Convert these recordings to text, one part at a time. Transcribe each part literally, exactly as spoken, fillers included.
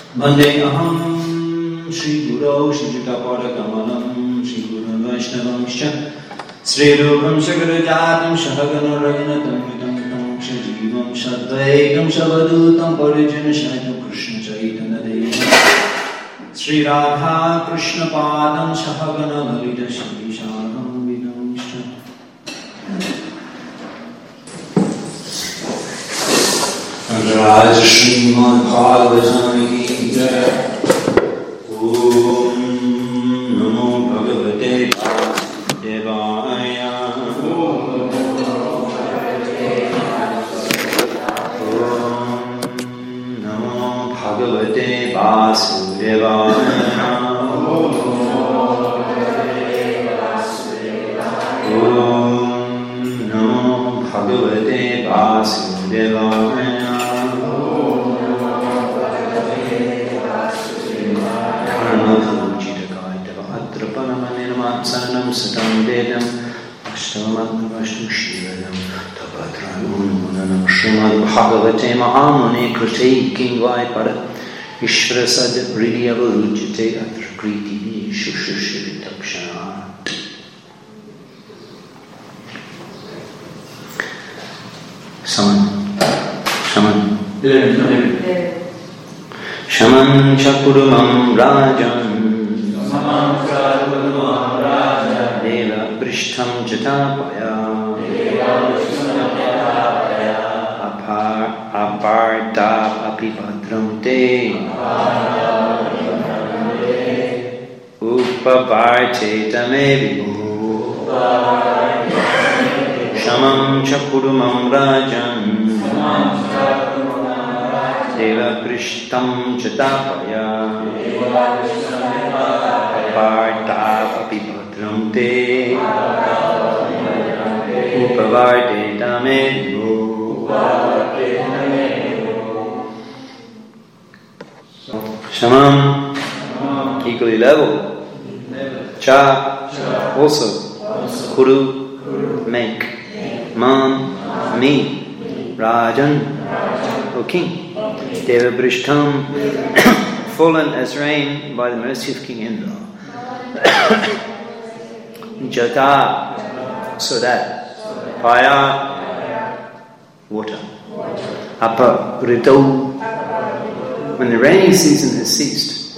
Vandeham Shri Guru Shri Juttapada Kamalam Shri Guru Vaishnavamscha Sri Rupam Shagarajatam Shahagana Raghunatam Vitam Shajivam Shadvaitam Shavadutam Parijana Shaitam Krishna Chaitanya Devam Sri Radha Krishna Padam Shahagana Bhavita Shri Shadam Vidam Shah Raja Srimad Bhagavatam Om Namo Bhagavate Devaya Om Namo Bhagavate Vasudevaya Om Namo Bhagavate Vasudevaya Saranam Satam Vedam Ashtavam Vashnu Shivaram Tapatranam Srimad Bhagavate Mahamuni Kriti Kingvai Pada Ishvara Sad Ridyavajate Atra Kriti Shushushiri Takshanat Saman Shaman Shaman Chakurumam Rajan Saman Chakurumam Prishtham Jatapaya Apar Aparta Apibhadram Te Upavarte Tame Vibhu Shamam Chakurumam Rajan Deva Prishtham Jatapaya Aparta Apibhadram Te Upavarte Tame Shamam, equally level. Cha, also. Kuru, make. Man, me. Rajan, O king. Deva Brishtam, fallen as rain by the mercy of King Indra. Jata, so that. Paya, water. Apa, Ritau, when the rainy season has ceased.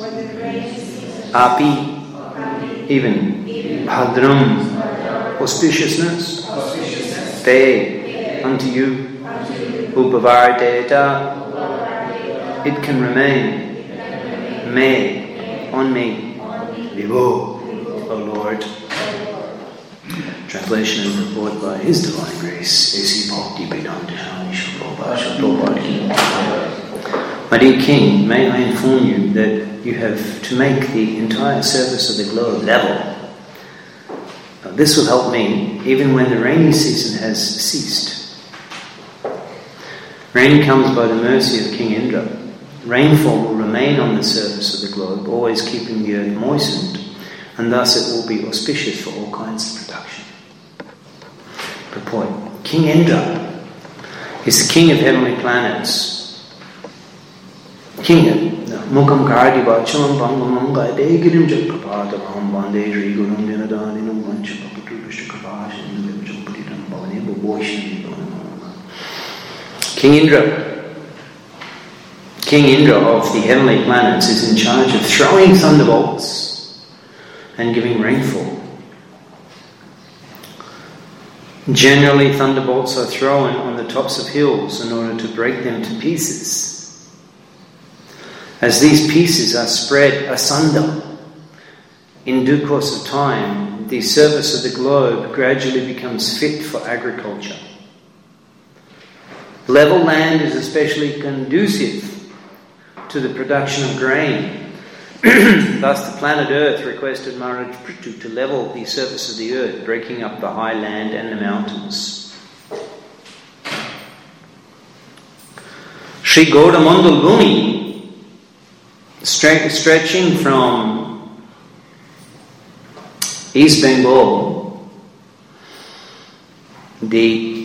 Api, even. Bhadram, auspiciousness. Te, unto you. Upavarteta, it can remain. Me, on me. Vivo, O Lord. Translation and report by His Divine Grace, A C Bhakti Vedanta Swami Prabhupada. My dear King, may I inform you that you have to make the entire surface of the globe level. This will help me even when the rainy season has ceased. Rain comes by the mercy of King Indra. Rainfall will remain on the surface of the globe, always keeping the earth moistened, and thus it will be auspicious for all kinds of production. Purport. King Indra is the king of heavenly planets. King Mukam Kardi Bacham Bangamam Gade Girim Jakrapata Baham Bande Ri Gurum Dinadaninam Vanchapatu Vishkapash and Vijapatitam Bhavani Bhavoshan. King Indra, King Indra of the heavenly planets, is in charge of throwing thunderbolts and giving rainfall. Generally, thunderbolts are thrown on the tops of hills in order to break them to pieces. As these pieces are spread asunder, in due course of time, the surface of the globe gradually becomes fit for agriculture. Level land is especially conducive to the production of grain. Thus the planet Earth requested Maharaj Prithu to level the surface of the earth, breaking up the high land and the mountains. Sri Gaudamandal Bhumi, stre- stretching from East Bengal, the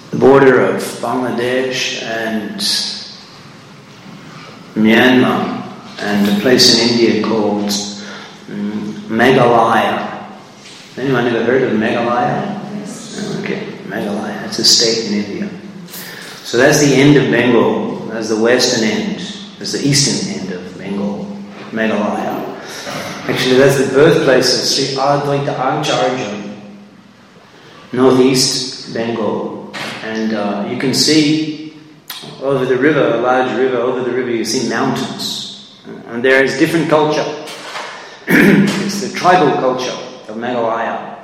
border of Bangladesh and Myanmar, and a place in India called um, Meghalaya. Anyone ever heard of Meghalaya? Yes. Okay, Meghalaya. It's a state in India. So that's the end of Bengal. That's the western end. That's the eastern end of Bengal, Meghalaya. Actually, that's the birthplace of Sri Advaita Acharya, northeast Bengal. And uh, you can see over the river, a large river, over the river you see mountains. And there is different culture. It's the tribal culture of Meghalaya.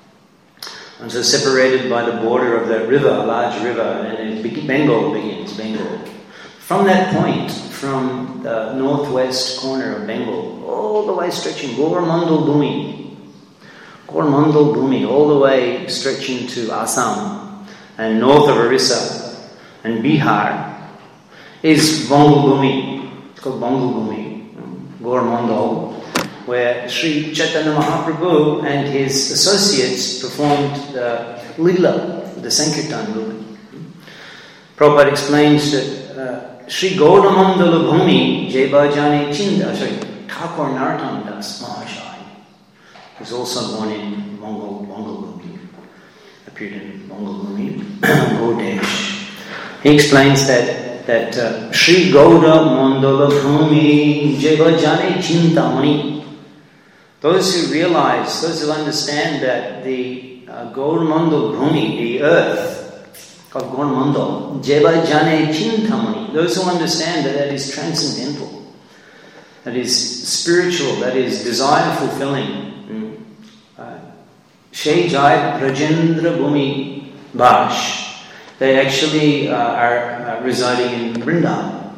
And so separated by the border of that river, a large river, and it, Bengal begins, Bengal. From that point, from the northwest corner of Bengal, all the way stretching, Goromandal Bhumi, Goromandal Bhumi, all the way stretching to Assam, and north of Orissa, and Bihar, is Bongal Bhumi. It's called Bongal Bhumi, Goromandal, where Sri Chaitanya Mahaprabhu and his associates performed the Lila, the Sankirtan movement. Prabhupada explains that uh, Sri Gaudamandala Bhumi Jeba Jane Chinda, sorry, Thakur Narottam Das Mahashai, was also born in Mongol, Mongol Bhumi, appeared in Mongol Bhumi, Godesh. He explains that that uh, Sri Gauda Mandala Bhumi Jeba Jane Chintamani. Those who realize, those who understand that the uh, Gaudamandal Bhumi, the earth, called Gaudamandal, Jeba Jane Chintamani, those who understand that that is transcendental, that is spiritual, that is desire fulfilling. Shai Jai Brajendra Bhumi Bash, they actually uh, are uh, residing in Vrindavan.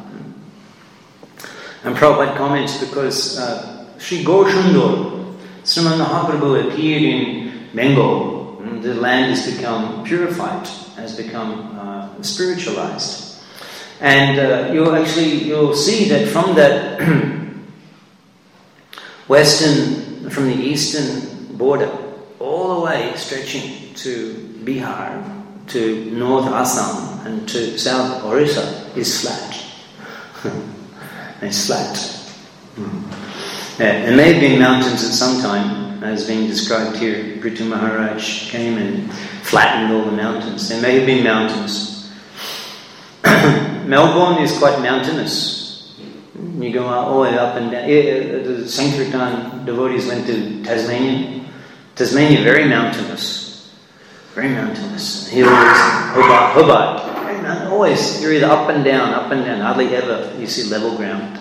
And Prabhupada comments because uh, Sri Gaurasundar, Sriman Mahaprabhu appeared in Bengal, and the land has become purified, has become uh, spiritualized. And uh, you'll actually, you'll see that from that western, from the eastern border, all the way stretching to Bihar, to North Assam, and to South Orissa is flat. It's flat. Mm. Yeah, and there have been mountains at some time, as being described here. Prithu Maharaj came and flattened all the mountains. There may have been mountains. Melbourne is quite mountainous. You go all the way up and down. The Sankirtan devotees went to Tasmania. Tasmania, very mountainous. Very mountainous. Hills, Hobart, Hobart. Always, you're either up and down, up and down. Hardly ever you see level ground.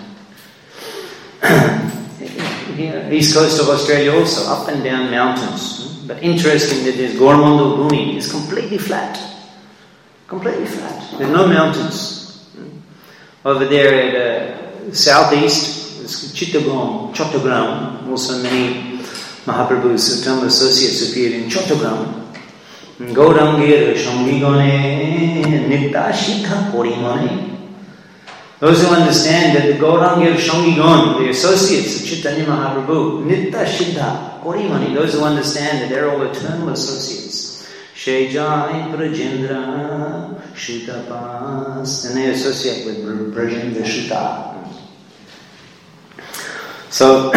Here, east coast of Australia also, up and down mountains. But interesting that there's Gaudamandal Bhumi, it's completely flat. Completely flat. There's no mountains. Over there at uh, southeast, there's Chittagong, Chattogram. Also many Mahaprabhu's Uttama associates appeared in Chattogram. Gaurangir Shambhigane Nitta Shikha Porimane. Those who understand that the Gaurangir Shangigan, the associates of Chaitanya Mahaprabhu, Nitta Siddha, Korimani, those who understand that they're all eternal associates. Shejai Brajendra Shutapas, and they associate with Brajendra Shuta. So,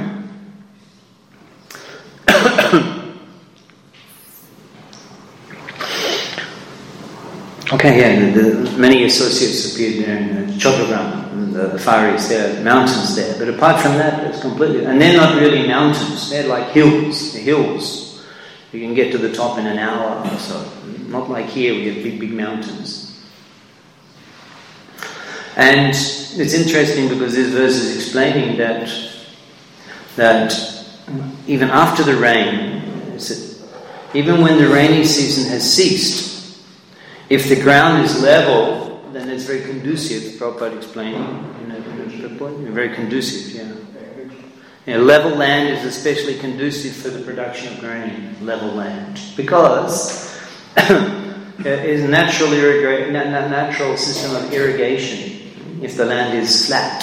okay, yeah, the, the, many associates appeared there in Chattogram, the, the Far East. There are mountains there, but apart from that, it's completely, and they're not really mountains. They're like hills. The hills, you can get to the top in an hour or so. Not like here, we have big, big mountains. And it's interesting because this verse is explaining that that even after the rain, even when the rainy season has ceased, if the ground is level, then it's very conducive. Prabhupada explaining in a, in a report, very conducive. Yeah, yeah. Level land is especially conducive for the production of grain. Level land, because it is a natural irriga- natural system of irrigation. If the land is flat.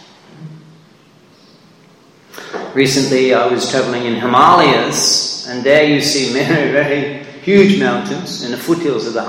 Recently, I was traveling in Himalayas, and there you see very, very huge mountains in the foothills of the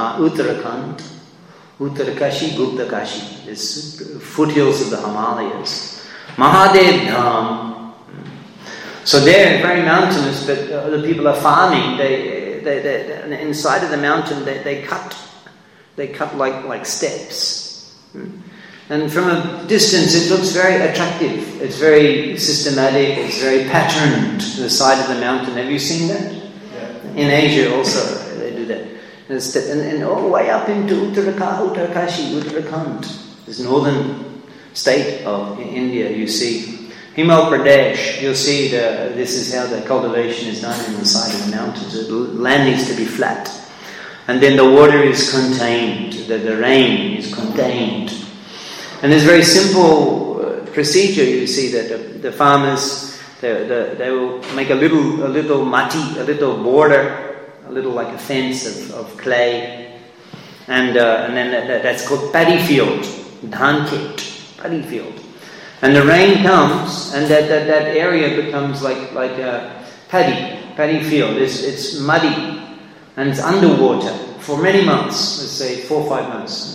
Uttarakhand, Uttarakashi, Guptakashi. It's foothills of the Himalayas. Mahadev Dham. So they're very mountainous, but uh, the people are farming. They, they, they, inside of the mountain, they, they cut, they cut like like steps. And from a distance, it looks very attractive. It's very systematic. It's very patterned. The side of the mountain. Have you seen that? Yeah. In Asia, also they do that. And, and all the way up into Uttarakhand, Uttarakashi, Uttarakhand, this northern state of India, you see Himachal Pradesh. You'll see the, this is how the cultivation is done in the side of the mountains. The land needs to be flat, and then the water is contained. The, the rain is contained. And there's a very simple uh, procedure. You see that the, the farmers, they, the, they will make a little, a little mati, a little border, a little like a fence of, of clay, and uh, and then that, that's called paddy field, dhan khet, paddy field. And the rain comes, and that, that, that area becomes like like a paddy, paddy field. It's it's muddy, and it's underwater for many months. Let's say four or five months.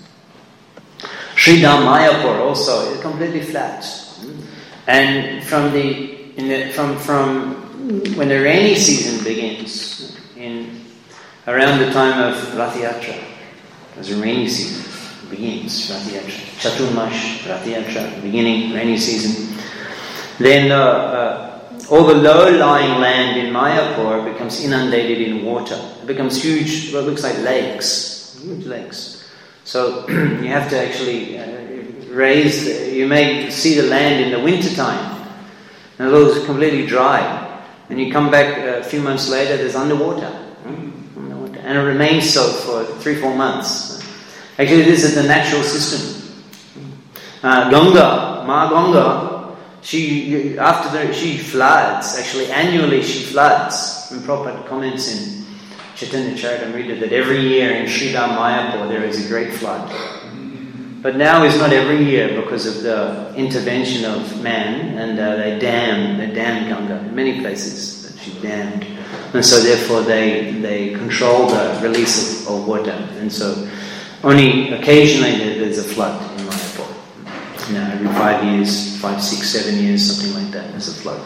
Sridham Mayapur also is completely flat, and from the, in the from from when the rainy season begins, in around the time of Rath Yatra, as the rainy season begins, Rath Yatra, Chaturmash, Rath Yatra, beginning rainy season, then uh, uh, all the low-lying land in Mayapur becomes inundated in water. It becomes huge, what looks like lakes, huge lakes. So you have to actually uh, raise, the, you may see the land in the winter time, and it looks completely dry. And you come back a few months later, there's underwater. Hmm? underwater. And it remains so for three, four months. Actually, this is the natural system. Uh, Ganga, Ma Ganga, she, after the, she floods, actually annually she floods. And Prabhupada comments in Chaitanya Charitamrita that every year in Sridham Mayapur there is a great flood. But now is not every year because of the intervention of man, and uh, they dam, they dam Ganga in many places that she dammed, and so therefore they they control the release of, of water, and so only occasionally there's a flood in Mayapur. You know, every five years, five, six, seven years, something like that, there's a flood.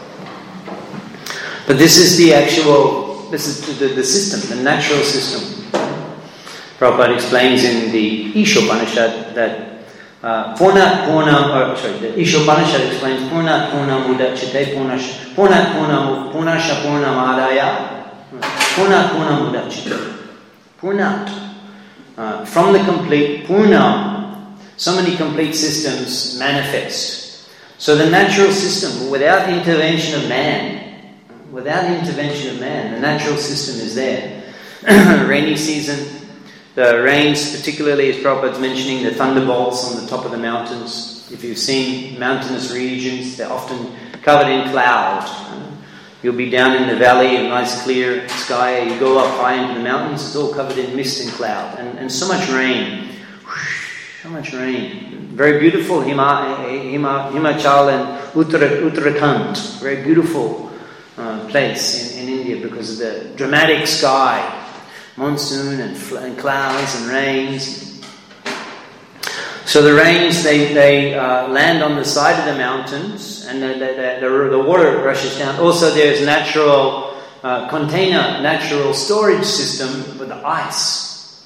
But this is the actual. This is the, the system, the natural system. Prabhupada explains in the Ishopanishad that uh, Purnat Purnam, or sorry, the Ishopanishad explains Purnat Purnam Udachite Purnash Purnat Purnam Purnasha Purnam Adaya Purnat Purnam Udachite Purnat uh, from the complete Purnam. So many complete systems manifest. So the natural system, without intervention of man. Without intervention of man, the natural system is there. Rainy season, the rains, particularly as Prabhupada's mentioning, the thunderbolts on the top of the mountains. If you've seen mountainous regions, they're often covered in cloud. You'll be down in the valley, a nice clear sky. You go up high into the mountains, it's all covered in mist and cloud. And, and so much rain. So much rain. Very beautiful, Hima, Hima, Himachal and Uttarakhand. Very beautiful Uh, place in, in India because of the dramatic sky, monsoon and, fl- and clouds and rains. So the rains, they, they uh, land on the side of the mountains, and the, the, the, the water rushes down. Also there's natural uh, container, natural storage system for the ice.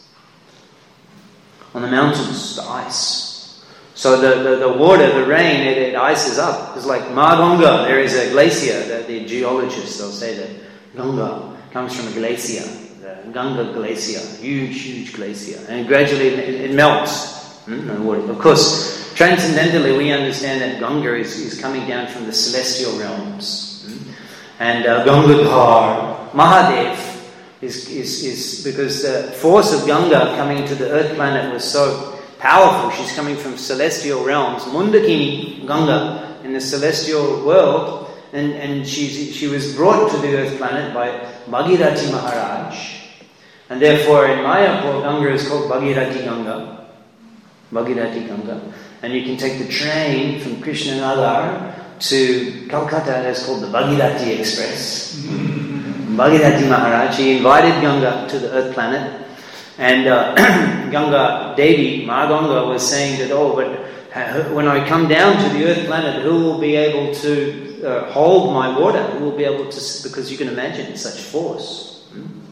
On the mountains, the ice. So the, the, the water, the rain, it, it ices up. It's like Ma Ganga, there is a glacier. The, the geologists, they'll say that Ganga comes from a glacier. The Ganga glacier, huge, huge glacier. And gradually it, it melts. Mm, of course, transcendentally we understand that Ganga is, is coming down from the celestial realms. Mm. And uh, Gangadhar, Mahadev, is, is, is because the force of Ganga coming to the earth planet was so powerful. She's coming from celestial realms. Mundakini, Ganga, in the celestial world, and, and she, she was brought to the earth planet by Bhagirathi Maharaj. And therefore in Mayapur, Ganga is called Bhagirathi Ganga. Bhagirathi Ganga. And you can take the train from Krishnanagar to Calcutta, that's called the Bhagirathi Express. Bhagirathi Maharaj, he invited Ganga to the earth planet. And uh, Ganga Devi, Ma Ganga, was saying that, oh, but when I come down to the earth planet, who will be able to uh, hold my water? Who will be able to, because you can imagine such force.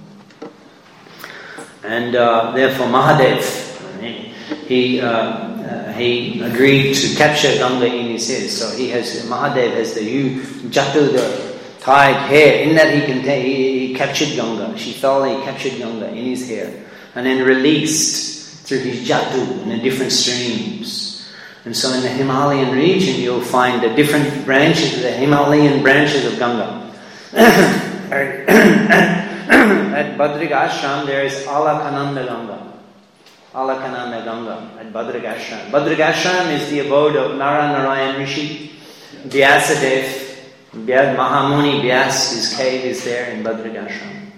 And uh, therefore Mahadev, he, uh, uh, he agreed to capture Ganga in his hair. So he has, Mahadev has the yu, jatu, the tied hair. In that he, can ta- he, he captured Ganga. She fell, he captured Ganga in his hair. And then released through his jatu in the different streams. And so in the Himalayan region you'll find the different branches, the Himalayan branches of Ganga. At Badrig Ashram there is Alakananda Ganga. Alakananda Ganga at Badrig Ashram. Badrig Ashram is the abode of Nara-Narayan Rishi, Vyasadeva, Mahamuni Vyas, his cave is there in Badrig Ashram.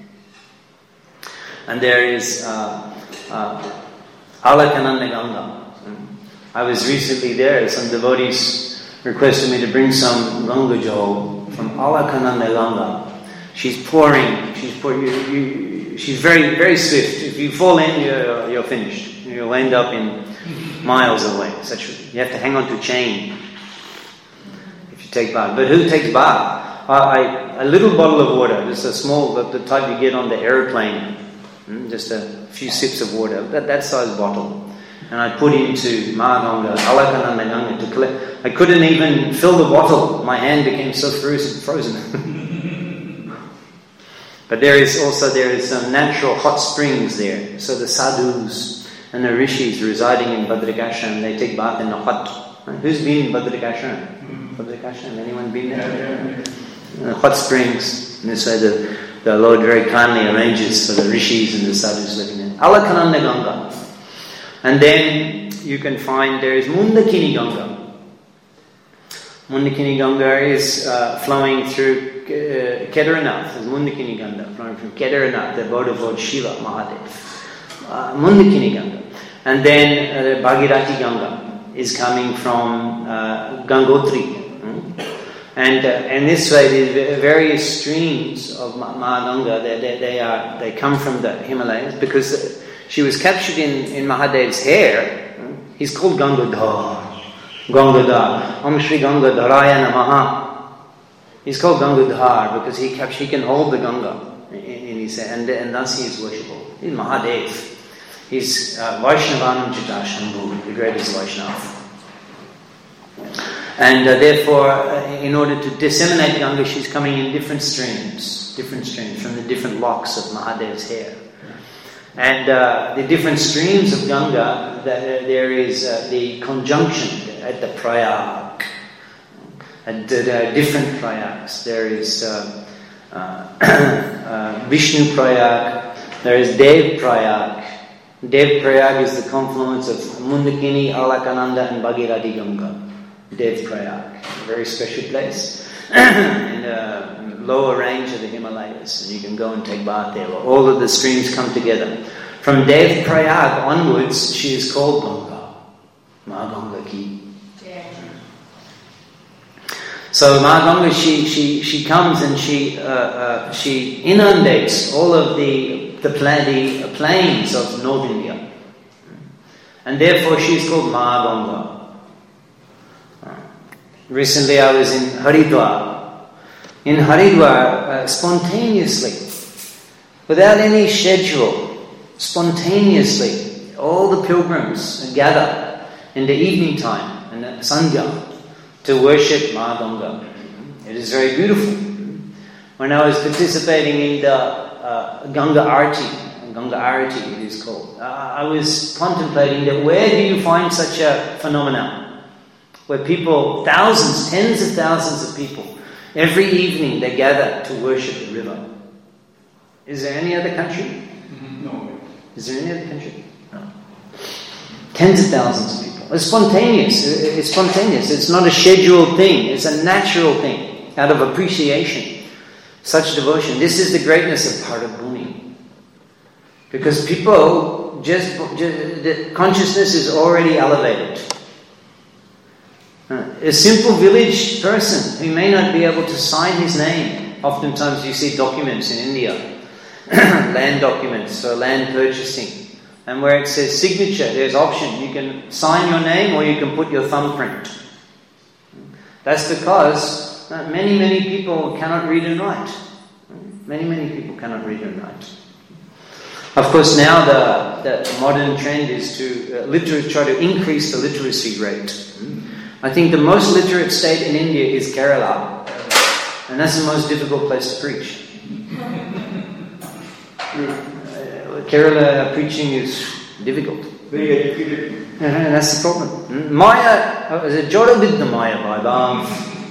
And there is uh, uh, Alakananda Ganga. I was recently there. Some devotees requested me to bring some Ganga Jal from Alakananda Ganga. She's pouring. She's pouring. You, you, she's very, very swift. If you fall in, you're, you're finished. You'll end up in miles away. Such you have to hang on to a chain if you take bath. But who takes bath? I, I, a little bottle of water, just a small, the, the type you get on the aeroplane. Just a few sips of water. That that size bottle. And I put into Mahaganga, Alakananda Ganga to collect. I couldn't even fill the bottle. My hand became so frozen. frozen. But there is also there is some natural hot springs there. So the sadhus and the rishis residing in Badrig Ashram, they take bath in the hot. Who's been in Badrig Ashram? Badrig Ashram, anyone been there? Uh, hot springs. And this way the, the Lord very kindly arranges for the rishis and the sadhus living there. Alakananda Ganga. And then you can find there is Mundakini Ganga. Mundakini Ganga is uh, flowing through uh, Kedarnath. There's Mundakini Ganga flowing from Kedarnath, the abode of Lord Shiva, Mahadev. Uh, Mundakini Ganga. And then uh, Bhagirathi Ganga is coming from uh, Gangotri. Hmm? And uh, and this way, the various streams of Mahaganga, they, they, they, are, they come from the Himalayas because... Uh, she was captured in, in Mahadev's hair. He's called Gangadhar. Gangadhar. Om Shri Gangadharaya Namaha. He's called Gangadhar because he captured, he can hold the Ganga in, in his hair, and, and thus he is worshipable. He's Mahadev. He's uh, Vaishnavanam Chittashambhu, the greatest Vaishnava. And uh, therefore, uh, in order to disseminate Ganga, she's coming in different streams, different streams from the different locks of Mahadev's hair. And uh, the different streams of Ganga, the, there is uh, the conjunction at the Prayag. And there are different Prayags. There is uh, uh, uh, Vishnu Prayag, there is Dev Prayag. Dev Prayag is the confluence of Mundakini, Alakananda and Bhagirathi Ganga. Dev Prayag, a very special place in the lower range of the Himalayas, and you can go and take bath there. All of the streams come together. From Dev Prayag onwards, she is called Ganga, Mahaganga Ki. So Mahaganga, she she she comes and she uh, uh, she inundates all of the the, pla- the plains of North India, and therefore she is called Mahaganga. Recently I was in Haridwar. In Haridwar, uh, spontaneously, without any schedule, spontaneously, all the pilgrims gather in the evening time, in the Sandhya, to worship Mahaganga. It is very beautiful. When I was participating in the uh, Ganga Arati, Ganga Arati it is called, uh, I was contemplating that where do you find such a phenomenon? Where people, thousands, tens of thousands of people, every evening they gather to worship the river. Is there any other country? No. Is there any other country? No. Tens of thousands of people. It's spontaneous. It's spontaneous. It's not a scheduled thing. It's a natural thing out of appreciation. Such devotion. This is the greatness of Paradbhumi. Because people, just, just the consciousness is already elevated. A simple village person who may not be able to sign his name. Oftentimes you see documents in India, land documents for land purchasing. And where it says signature, there's option. You can sign your name or you can put your thumbprint. That's because many, many people cannot read and write. Many, many people cannot read and write. Of course, now the, the modern trend is to uh, liter- try to increase the literacy rate. I think the most literate state in India is Kerala. And that's the most difficult place to preach. uh, Kerala preaching is difficult. Very educated. Uh, that's the problem. Maya, uh, the Jodavidya Maya Baba.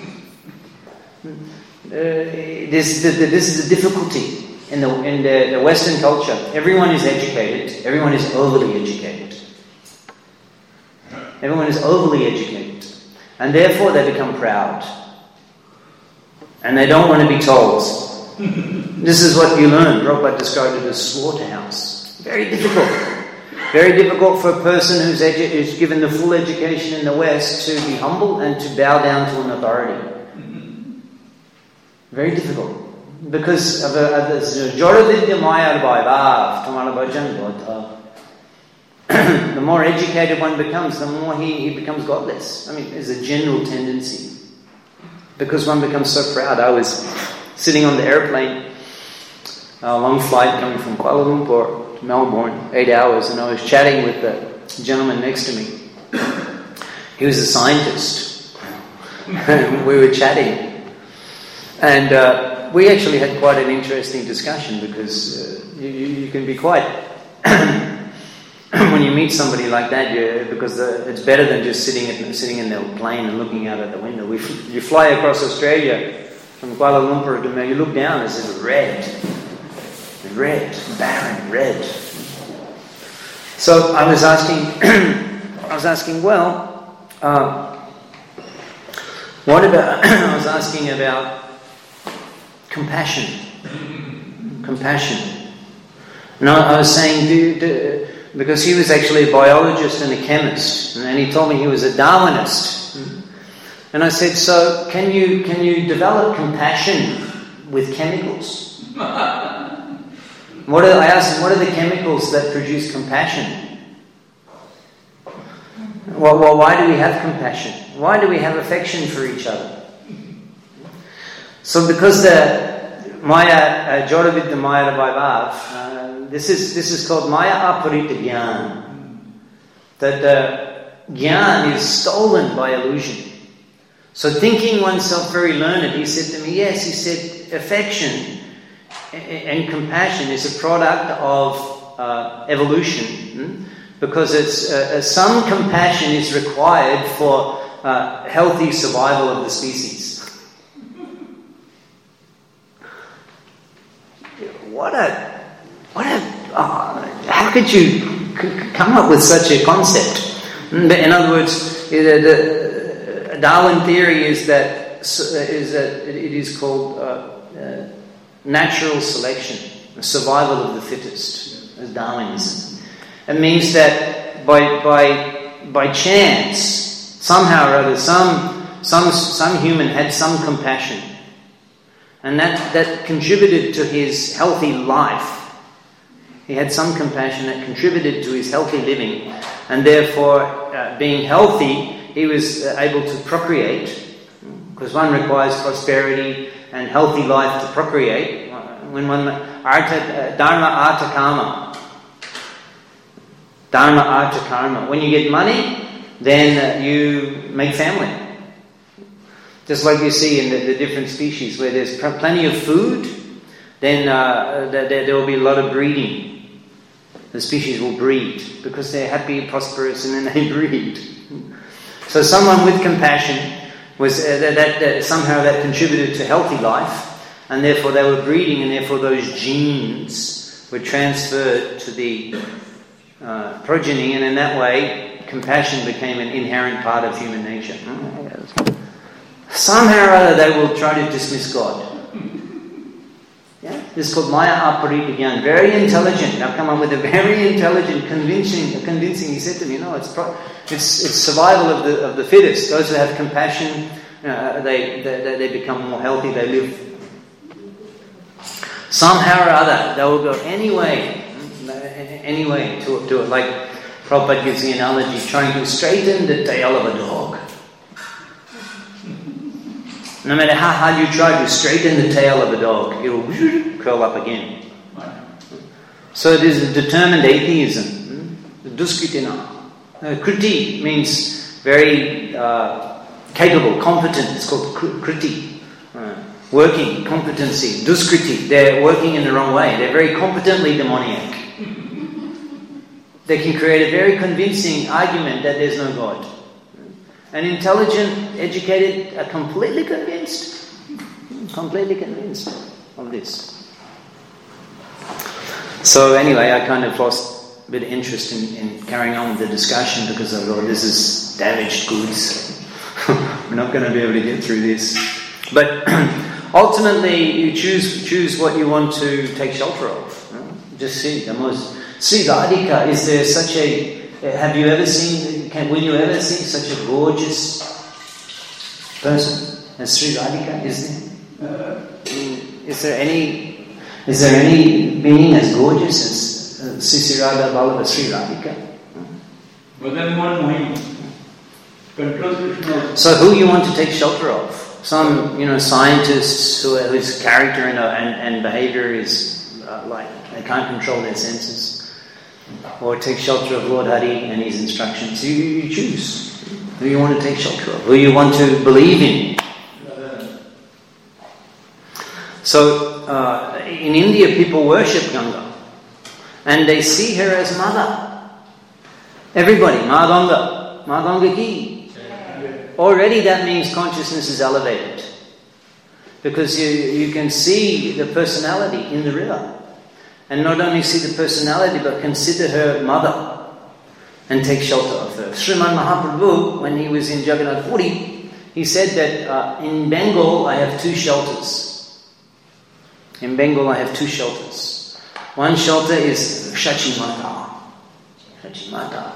Uh, this, the, the, this is the difficulty in the in the, the Western culture. Everyone is educated. Everyone is overly educated. Everyone is overly educated, and therefore they become proud, and they don't want to be told. This is what you learn. Prabhupada described it as slaughterhouse. Very difficult. Very difficult for a person who's, edu- who's given the full education in the West to be humble and to bow down to an authority. Very difficult. Because of the Jodavidya Maya Vaibhav, Tamala Bhajan Bodha. The more educated one becomes, the more he, he becomes godless. I mean, there's a general tendency. Because one becomes so proud. I was sitting on the airplane, a long flight coming from Kuala Lumpur to Melbourne, eight hours, and I was chatting with the gentleman next to me. He was a scientist. We were chatting. And uh, we actually had quite an interesting discussion because uh, you, you can be quite... when you meet somebody like that, you, because the, it's better than just sitting at, sitting in the plane and looking out at the window. We, you fly across Australia from Kuala Lumpur to Melbourne, you look down, it's red. Red, barren, red. So I was asking, I was asking, well, uh, what about, I was asking about compassion. Compassion. And I, I was saying, do, do, because he was actually a biologist and a chemist, and he told me he was a Darwinist. And I said, so can you can you develop compassion with chemicals? What are, I asked him, what are the chemicals that produce compassion? Well, well, why do we have compassion? Why do we have affection for each other? So because the Maya, uh, Jodavidya Maya Vaibhav, uh, this is this is called Maya Aparita Gyan. That uh, Gyan is stolen by illusion. So thinking oneself very learned, he said to me, yes, he said, affection and compassion is a product of uh, evolution. Hmm? Because it's uh, some compassion is required for uh, healthy survival of the species. What a, what a, uh, how could you c- come up with such a concept? In other words, the, the Darwin theory is that is that it is called uh, uh, natural selection, survival of the fittest, as Darwinism. It means that by by by chance, somehow or other, some some some human had some compassion. And that, that contributed to his healthy life. He had some compassion that contributed to his healthy living. And therefore, uh, being healthy, he was uh, able to procreate. Because one requires prosperity and healthy life to procreate. When one, arta, uh, dharma, arta, karma. Dharma, arta, karma. When you get money, then uh, you make family. Just like you see in the, the different species, where there's pr- plenty of food, then uh, there, there will be a lot of breeding. The species will breed because they're happy, prosperous, and then they breed. So someone with compassion was uh, that, that, that somehow that contributed to healthy life, and therefore they were breeding, and therefore those genes were transferred to the uh, progeny, and in that way, compassion became an inherent part of human nature. Somehow or other they will try to dismiss God. Yeah? This is called Maya Aparita Gyan. Very intelligent. I've come up with a very intelligent, convincing, convincing. He said to me, no, it's pro- it's it's survival of the of the fittest. Those who have compassion, uh, they, they they become more healthy. They live. Somehow or other, they will go anyway. any way to do it. Like Prabhupada gives the analogy, trying to straighten the tail of a dog. No matter how hard you try to straighten the tail of a dog, it will curl up again. So it is a determined atheism. Duskritina. Uh, kriti means very uh, capable, competent. It's called kriti. Uh, working, competency. Duskriti. They're working in the wrong way. They're very competently demoniac. They can create a very convincing argument that there's no God. And intelligent, educated, are completely convinced. Completely convinced of this. So anyway, I kind of lost a bit of interest in, in carrying on with the discussion because I thought this is damaged goods. We're not going to be able to get through this. But ultimately, you choose choose what you want to take shelter of. Just see the most. Sri Radhika, is there such a? Have you ever seen? Can will you ever see such a gorgeous person as Sri Radhika? Is there? Uh, is there any? Is there any being as gorgeous as uh, Sri Radha Vallabha Sri Radhika? So who you want to take shelter of? Some, you know, scientists who whose character and, and, and behavior is uh, like they can't control their senses. Or take shelter of Lord Hari and his instructions. You, you choose who you want to take shelter of, who you want to believe in. So, uh, in India, people worship Ganga. And they see her as Mother. Everybody, Ma Ganga, Ma Ganga ki. Already that means consciousness is elevated. Because you, you can see the personality in the river. And not only see the personality, but consider her mother and take shelter of her. Sriman Mahaprabhu, when he was in Jagannath Puri, he said that uh, in Bengal I have two shelters. In Bengal I have two shelters. One shelter is Shachi Mata. Shachi Mata.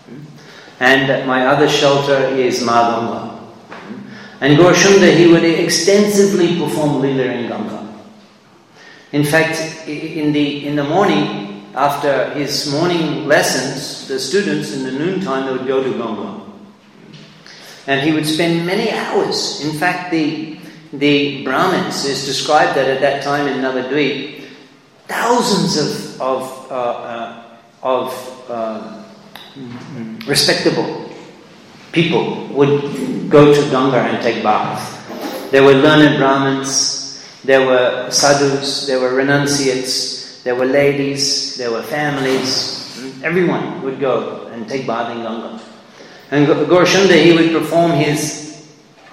And my other shelter is Ma Ganga. And Gaurashunda, he would extensively perform Leela in Ganga. In fact, in the in the morning, after his morning lessons, the students in the noontime, they would go to Ganga. And he would spend many hours. In fact, the the Brahmins, is described that at that time in Navadvip, thousands of of uh, uh, of uh, respectable people would go to Ganga and take bath. There were learned Brahmins. There were sadhus, there were renunciates, there were ladies, there were families. Everyone would go and take bath in Ganga. And Gaurashunda, he would perform his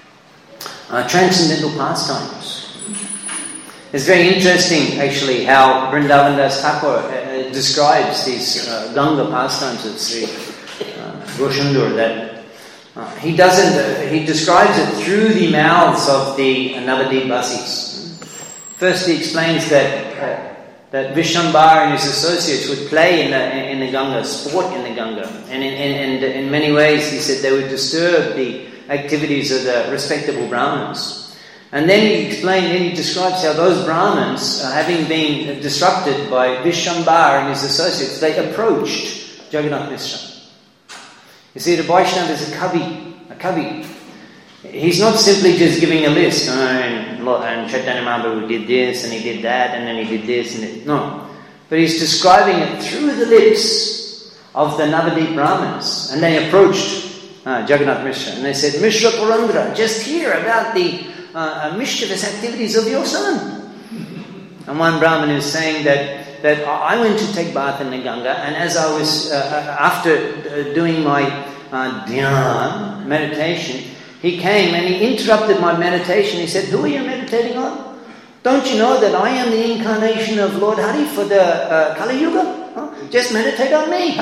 uh, transcendental pastimes. It's very interesting, actually, how Vrindavan Das Thakur uh, describes these uh, Ganga pastimes of Sri uh, Gaurashunda. That uh, he doesn't. Uh, he describes it through the mouths of the Navadip Basis. First, he explains that uh, that Vishwambar and his associates would play in the in the Ganga, sport in the Ganga, and in, in, in many ways, he said they would disturb the activities of the respectable Brahmins. And then he explained, then he describes how those Brahmins, uh, having been disrupted by Vishwambar and his associates, they approached Jagannath Mishra. You see, the Vaishnava is a kavi, a kavi. He's not simply just giving a list, oh, and, and Chaitanya Mahaprabhu did this, and he did that, and then he did this, and it. No. But he's describing it through the lips of the Navadip Brahmins. And they approached uh, Jagannath Mishra, and they said, Mishra Purandra, just hear about the uh, mischievous activities of your son. And one Brahmin is saying that, that I went to take bath in the Ganga, and as I was, uh, after doing my uh, dhyana, meditation, he came and he interrupted my meditation. He said, who are you meditating on? Don't you know that I am the incarnation of Lord Hari for the uh, Kali Yuga? Huh? Just meditate on me.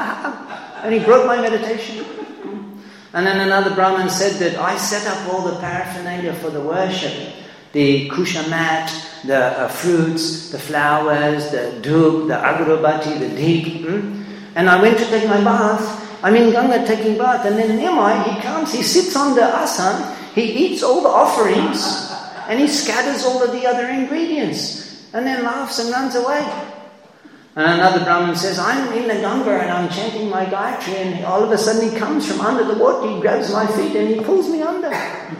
And he broke my meditation. And then another Brahmin said that I set up all the paraphernalia for the worship. The kusha mat, the uh, fruits, the flowers, the dhuk, the agarbatti, the deep. Hmm? And I went to take my bath. I'm in Ganga taking bath, and then Nimai, he comes, he sits on the asan, he eats all the offerings, and he scatters all of the other ingredients, and then laughs and runs away. And another Brahmin says, I'm in the Ganga and I'm chanting my Gayatri, and all of a sudden he comes from under the water, he grabs my feet and he pulls me under.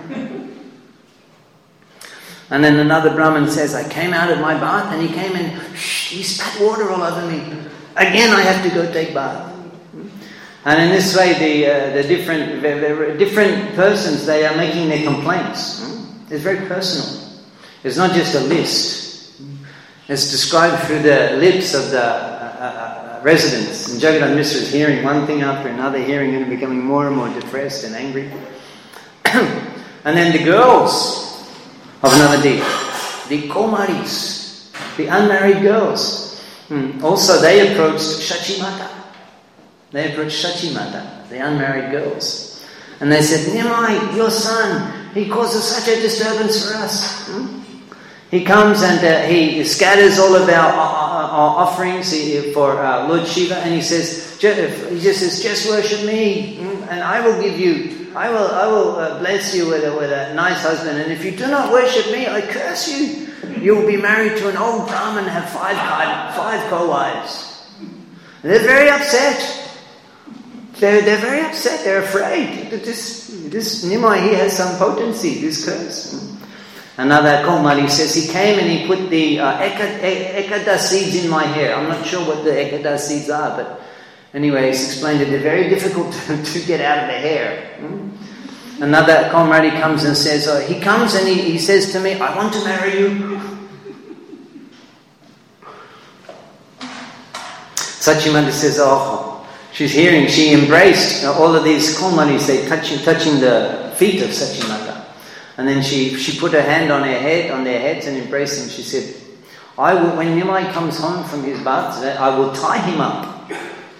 And then another Brahmin says, I came out of my bath and he came and shh, he spat water all over me. Again I have to go take bath. And in this way the uh, the different the, the different persons, they are making their complaints. It's very personal. It's not just a list. It's described through the lips of the uh, uh, residents. And Jagannath Mishra is hearing one thing after another, hearing and becoming more and more depressed and angry. And then the girls of Navadip, the Komaris, the unmarried girls, also they approached Shachi Mata. They approached Shachi Mata, the unmarried girls. And they said, Nimai, your son, he causes such a disturbance for us. Hmm? He comes and uh, he scatters all of our, our, our offerings for uh, Lord Shiva, and he says, he just says, just worship me, hmm? and I will give you, I will I will uh, bless you with a, with a nice husband. And if you do not worship me, I curse you. You will be married to an old Brahmin and have five, five co-wives. They're very upset. They're, they're very upset. They're afraid. This, this Nimai, he has some potency, this curse. Another Komari says, he came and he put the uh, ekada seeds in my hair. I'm not sure what the ekada seeds are, but anyway, he's explained that they're very difficult to, to get out of the hair. Hmm? Another Komari comes and says, uh, he comes and he, he says to me, I want to marry you. Sachimanda says, oh, she's hearing, she embraced all of these Komaris, they touching touching the feet of Sachimata. And then she, she put her hand on her head, on their heads and embraced them. She said, I will, when Nimai comes home from his bath, I will tie him up.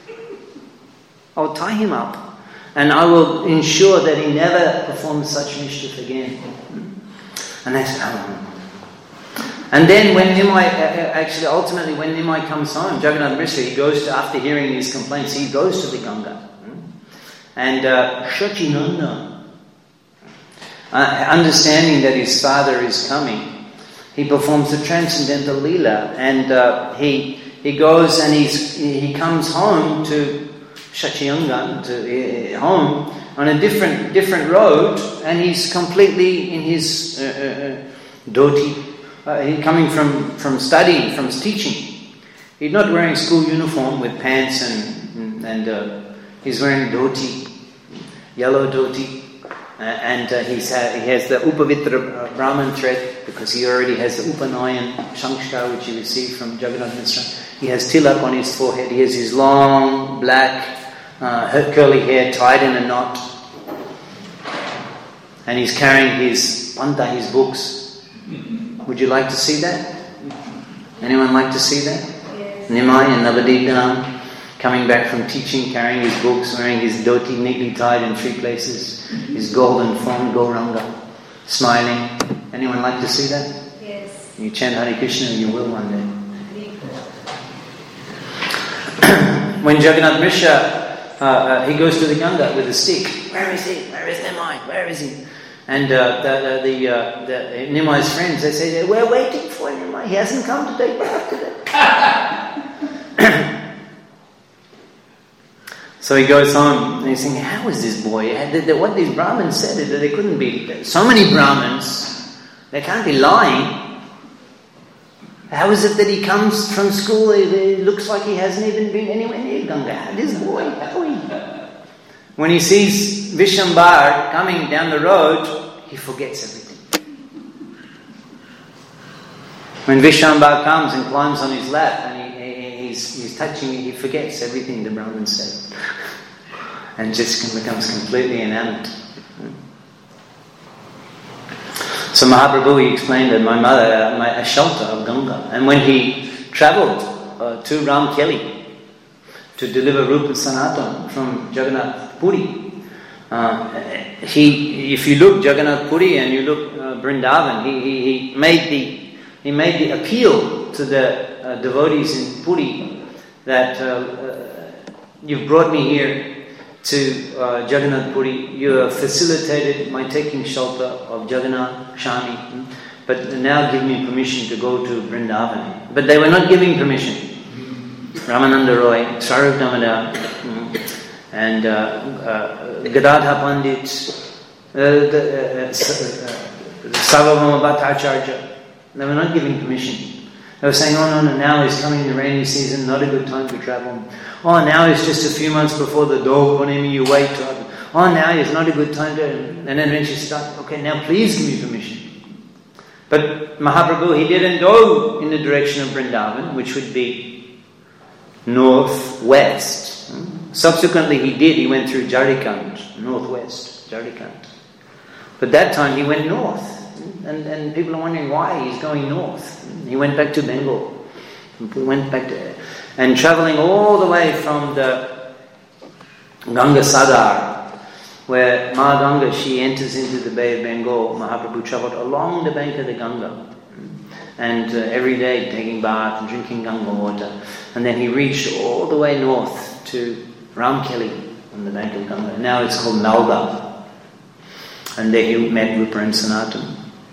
I will tie him up. And I will ensure that he never performs such mischief again. And they said, oh. And then when Nimai, actually ultimately when Nimai comes home, Jagannath Mishra, he goes to, after hearing these complaints, he goes to the Ganga. And uh, Shachinanda, uh, understanding that his father is coming, he performs the transcendental Leela, and uh, he he goes and he's, he comes home to Shachiyangan, to uh, home, on a different different road, and he's completely in his uh, uh, dhoti. Uh, he coming from, from studying, from teaching. He's not wearing school uniform with pants and and uh, he's wearing dhoti, yellow dhoti, uh, and uh, he's ha- he has the Upavitra Brahman thread because he already has the Upanayan Shankshkar which he received from Jagannath Mishra. He has tilak on his forehead. He has his long black uh, curly hair tied in a knot, and he's carrying his panta, his books. Would you like to see that? Anyone like to see that? Yes. Nimai and Navadip coming back from teaching, carrying his books, wearing his dhoti neatly tied in three places, his golden phone, Gauranga, smiling. Anyone like to see that? Yes. You chant Hare Krishna, you will one day. When Jagannath Mishra, uh, uh, he goes to the Ganga with a stick. Where is he? Where is Nimai? Where is he? And uh, the the, the, uh, the Nimai's friends, they say, we're waiting for Nimai. He hasn't come to take bath today. So he goes home and he's thinking, how is this boy? What these Brahmins said is that they couldn't be. So many Brahmins, they can't be lying. How is it that he comes from school? It looks like he hasn't even been anywhere near Ganga. This boy, how he? When he sees Vishwambar coming down the road, he forgets everything. When Vishwambar comes and climbs on his lap and he, he, he's, he's touching me, he forgets everything the Brahmin said. And just becomes completely enamored. So Mahaprabhu, he explained that my mother, uh, my, a shelter of Ganga. And when he travelled uh, to Ramkeli to deliver Rupa Sanatan from Jagannath Puri. Uh, he, if you look Jagannath Puri and you look uh, Vrindavan, he, he, he made the he made the appeal to the uh, devotees in Puri that uh, uh, you've brought me here to uh, Jagannath Puri. You have facilitated my taking shelter of Jagannath Shami, but now give me permission to go to Vrindavan. But they were not giving permission. Ramananda Roy, Swarup Damodar, mm, and uh, uh, Gadadhar Pandit, uh, the uh, uh, Sarvabhauma Bhattacharya. They were not giving permission. They were saying, oh no, no, now is coming the rainy season, not a good time to travel. Oh, now is just a few months before the dog Ponemi, you wait. Oh, now is not a good time to... And then eventually start, okay, now please give me permission. But Mahaprabhu, he didn't go in the direction of Vrindavan, which would be northwest. Subsequently he did, he went through Jharkhand, northwest, Jharkhand. But that time he went north. And, and people are wondering why he's going north. He went back to Bengal. He went back to... And travelling all the way from the Ganga Sagar, where Ma Ganga, she enters into the Bay of Bengal. Mahaprabhu travelled along the bank of the Ganga. And uh, every day taking bath and drinking Ganga water. And then he reached all the way north to Ramkeli on the bank of Ganga. Now it's called Malda. And there he met Rupa and Sanatan.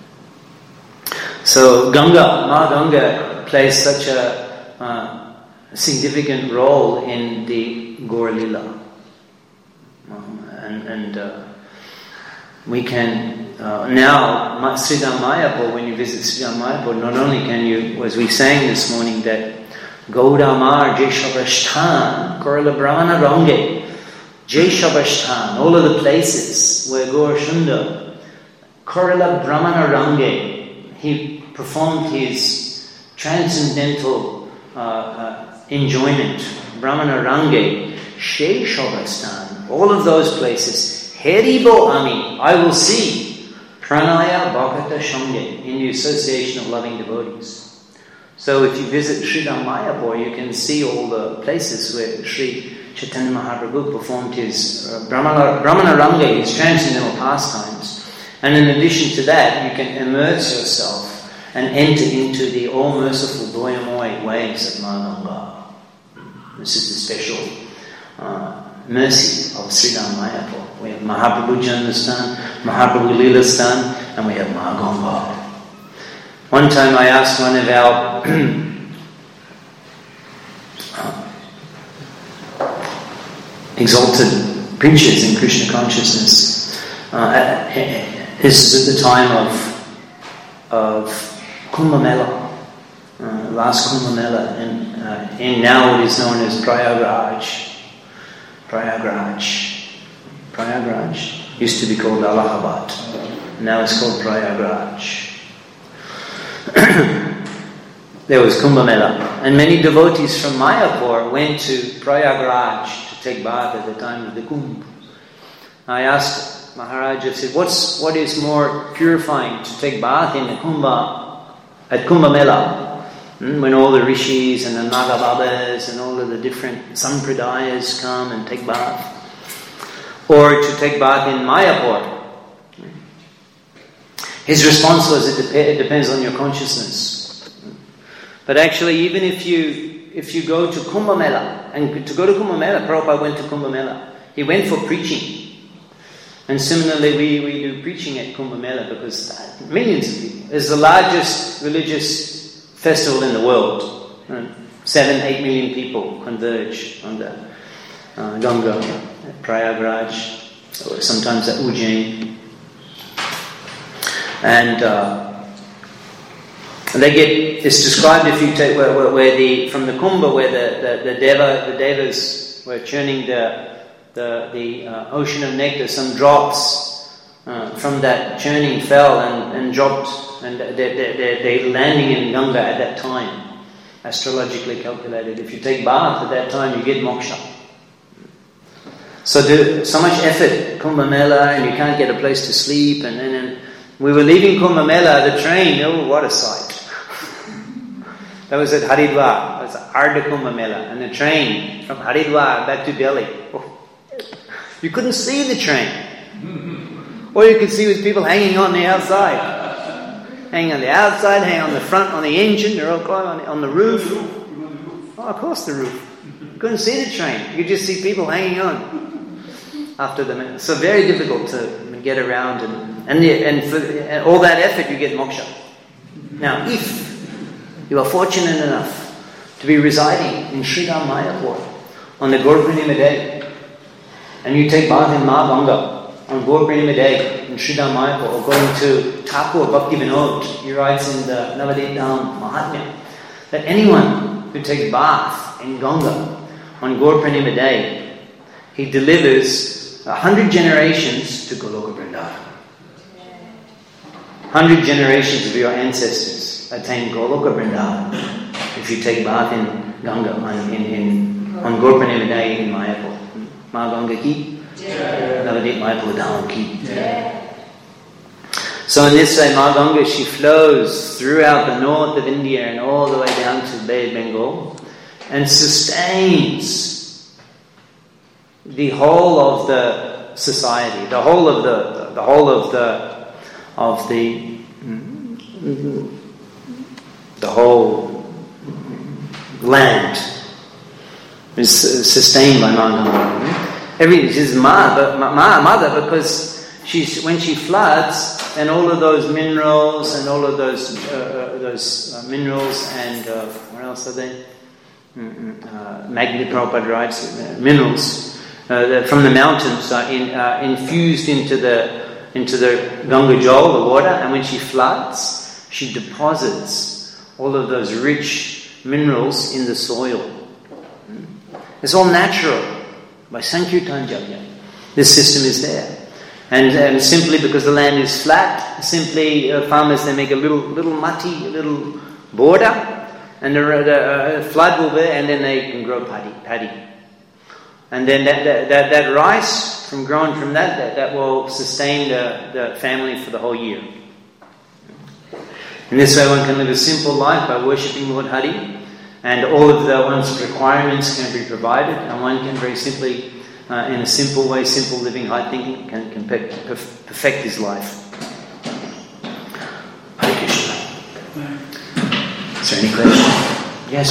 So Ganga, Ma Ganga plays such a uh, significant role in the Gaur Lila. Um, and and uh, we can uh, now Sridham Mayapur, when you visit Sridham Mayapur, not only can you, as we sang this morning, that Gaudamar Jeshavashtan, Korala Brahmana Range, Jeshavashtan, all of the places where Gaur Sundar, Korala Brahmana Range, he performed his transcendental uh, uh, enjoyment, Brahmana Range, Jeshavashtan, all of those places, Heribo Ami, I will see, Pranaya Bhakata Shange, in the association of loving devotees. So if you visit Sridham Mayapur, you can see all the places where Sri Chaitanya Mahaprabhu performed his uh, Brahmana, Brahmana Range, his transcendental pastimes. And in addition to that, you can immerse yourself and enter into the all-merciful Doyamoy waves of Madhanga. This is the special uh, mercy of Sridham Mayapur. We have Mahaprabhu Janmastan, Mahaprabhu Leelastan, and we have Mahaganga. One time I asked one of our exalted preachers in Krishna consciousness, uh, this is at the time of of Kumbh Mela, uh, last Kumbh Mela, and uh, in now it is known as Prayagraj. Prayagraj. Prayagraj used to be called Allahabad. Now it's called Prayagraj. There was Kumbh Mela, and many devotees from Mayapur went to Prayagraj to take bath at the time of the Kumbh. I asked Maharaj, I said, what's, what is more purifying, to take bath in the Kumbh, at Kumbh Mela, hmm, when all the rishis and the Nagababas and all of the different sampradayas come and take bath, or to take bath in Mayapur? His response was, it, dep- it depends on your consciousness. But actually, even if you if you go to Kumbh Mela, and to go to Kumbh Mela, Prabhupada went to Kumbh Mela. He went for preaching. And similarly, we, we do preaching at Kumbh Mela because millions of people. It's the largest religious festival in the world. Seven, eight million people converge on the uh, Ganga, at Prayagraj, or sometimes at Ujjain. And uh, they get, it's described if you take where, where, where the from the Kumbh where the, the, the deva the devas were churning the the the uh, ocean of nectar, some drops uh, from that churning fell and, and dropped, and they're, they're, they're landing in Ganga at that time, astrologically calculated. If you take bath at that time, you get moksha. So do so much effort, Kumbh Mela, and you can't get a place to sleep, and then. And, we were leaving Kumbh Mela, the train, oh, what a sight. That was at Haridwar, it was Ardha Kumbh Mela, and the train from Haridwar back to Delhi. Oh. You couldn't see the train. All you could see was people hanging on the outside. Hanging on the outside, hanging on the front, on the engine, they're all on the, on the roof. Oh, of course the roof. You couldn't see the train. You could just see people hanging on after the minute. So very difficult to get around, and and, the, and for and all that effort you get moksha. Now, if you are fortunate enough to be residing in Sridham Mayapur on the Gaur Purnima day, and you take bath in Ma Ganga on Gaur Purnima day in Sridham Mayapur, or going to Thakur Bhakti Vinod, he writes in the Navadip Dham Mahatmya, that anyone who takes bath in Ganga on Gaur Purnima day, he delivers a hundred generations to Goloka Vrindavan. Hundred generations of your ancestors attain Goloka Vrindavan if you take bath in Ganga on, in, in, on Gaur Purnima day in Mayapur. Ma Ganga ki, Navadip Mayapur Dham ki. So in this way, Ma Ganga, she flows throughout the north of India and all the way down to the Bay of Bengal and sustains the whole of the society, the whole of the, the whole of the, of the, the whole land is sustained by Ma Ganga. Everything, she's Ma, but Ma, mother, because she's, when she floods, and all of those minerals and all of those uh, those uh, minerals and uh, what else are they? Uh, Magni Prabhupada writes uh, minerals uh, that from the mountains are in, uh, infused into the into the Ganga Jal, the water, and when she floods, she deposits all of those rich minerals in the soil. It's all natural by Sankirtan Yajna. This system is there. And, and simply because the land is flat, simply uh, farmers, they make a little little mati, a little border, and the, the uh, flood will be, and then they can grow paddy. paddy. And then that, that, that, that rice, from growing from that, that, that will sustain the, the family for the whole year. In this way one can live a simple life by worshipping Lord Hari, and all of the one's requirements can be provided, and one can very simply Uh, in a simple way, simple living, high thinking, can, can pe- perf- perfect his life. Hare Krishna. Is there any question? Yes,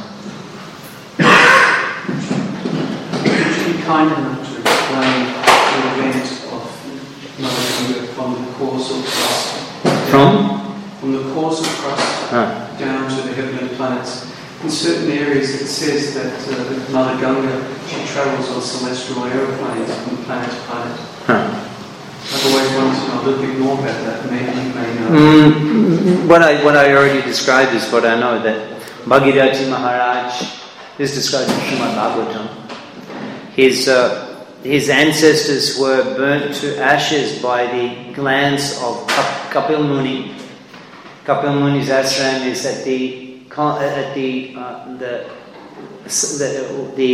Would you be kind enough to explain the event of Mother Ganga from the course of crust? From? From the course of crust Huh. down to the heavenly planets. In certain areas it says that uh, Mother Ganga, she travels on celestial aeroplanes from planet to planet. Huh. I've always wanted to know a little bit more about that. Maybe you may know. Mm, what I what I already described is what I know, that Bhagirathi Maharaj, this is described in Srimad Bhagavatam. His uh, his ancestors were burnt to ashes by the glands of Kapil Muni. Kapil Muni's ashram is at the at the uh, the the the,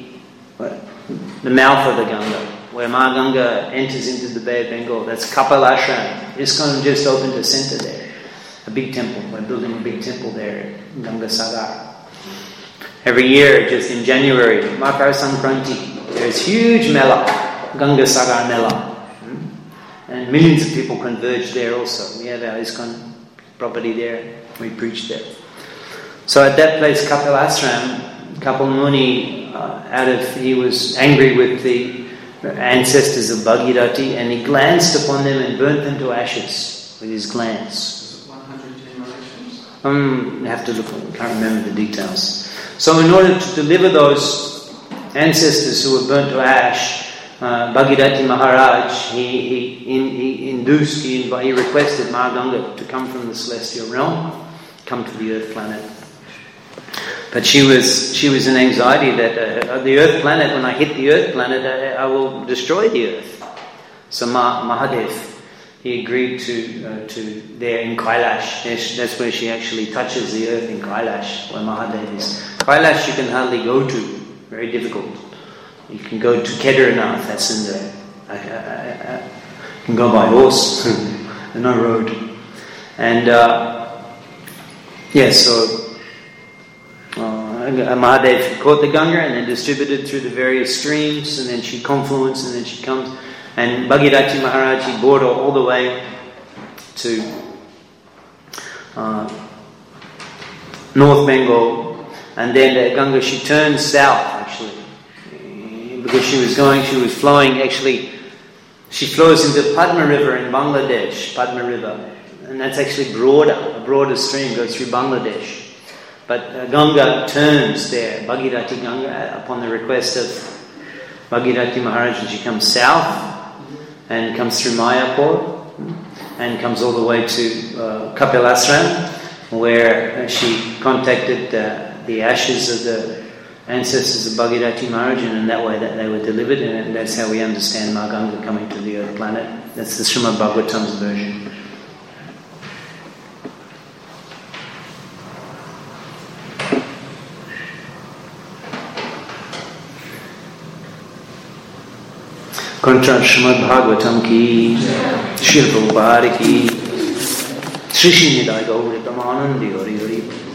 the mouth of the Ganga, where Ma Ganga enters into the Bay of Bengal. That's Kapil Ashram. ISKCON just opened a center there, a big temple. We're building a big temple there, Ganga Sagar. Every year, just in January, Makar Sankranti, there's huge Mela, Ganga Sagar Mela, and millions of people converge there also. We have our ISKCON property there. We preach there. So at that place, Kapil Ashram, Kapil Muni, uh, out of he was angry with the ancestors of Bhagirathi, and he glanced upon them and burnt them to ashes with his glance. Was it one hundred generations? Um, I have to look. I can't remember the details. So, in order to deliver those ancestors who were burnt to ash, uh, Bhagirathi Maharaj, he he, in, he induced, he, he requested Ma Ganga to come from the celestial realm, come to the earth planet. But she was she was in anxiety that uh, the earth planet, when I hit the earth planet, I, I will destroy the earth. So Ma, Mahadev, he agreed to uh, to there in Kailash. That's, that's where she actually touches the earth, in Kailash, where Mahadev is. Kailash you can hardly go to, very difficult. You can go to Kedarnath, that's in the, I, I, I, you can go by horse, there's no road. And uh, yeah, so Uh, Mahadev caught the Ganga and then distributed through the various streams, and then she confluenced, and then she comes. And Bhagirathi Maharaj, he brought her all the way to uh, North Bengal, and then the Ganga, she turned south actually, because she was going, she was flowing actually, she flows into Padma River in Bangladesh, Padma River, and that's actually broader, a broader stream goes through Bangladesh. But uh, Ganga turns there, Bhagirathi Ganga, upon the request of Bhagirathi Maharaj, and she comes south and comes through Mayapur and comes all the way to uh, Kapilasram, where she contacted uh, the ashes of the ancestors of Bhagirathi Maharaj, and in that way that they were delivered, and that's how we understand Ma Ganga coming to the earth planet. That's the Srimad Bhagavatam's version. Contra Srimad Bhagavatam ki, Shri Prabhupada ki, Sri Sri Nidai Gauri Pramanandi Hari Hari.